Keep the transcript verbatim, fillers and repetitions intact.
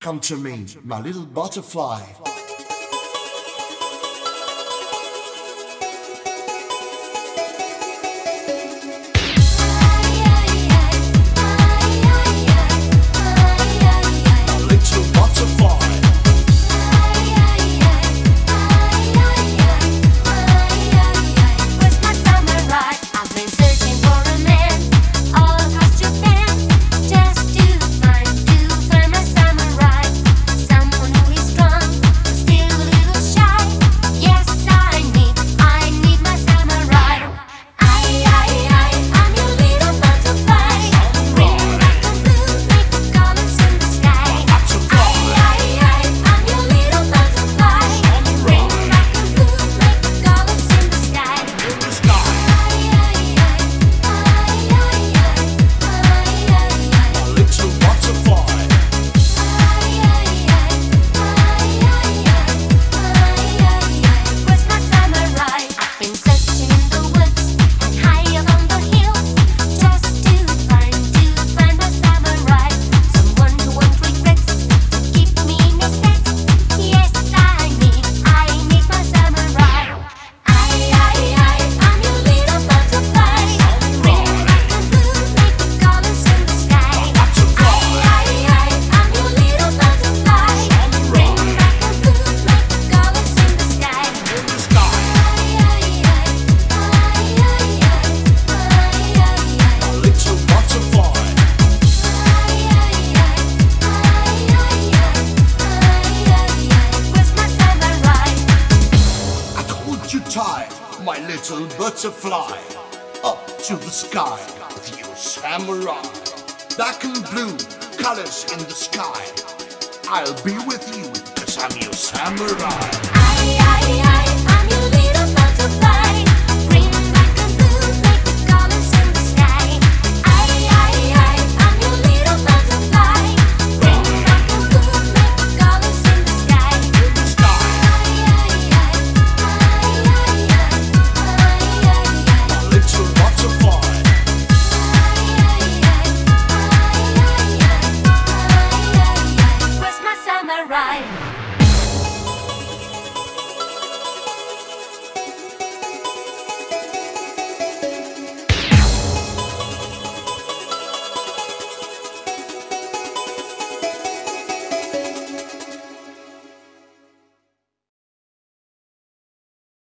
Come to me, my little butterfly. Tie my little butterfly up to the sky with you, samurai. Black and blue colors in the sky. I'll be with you, cause I'm your samurai. I, I, I.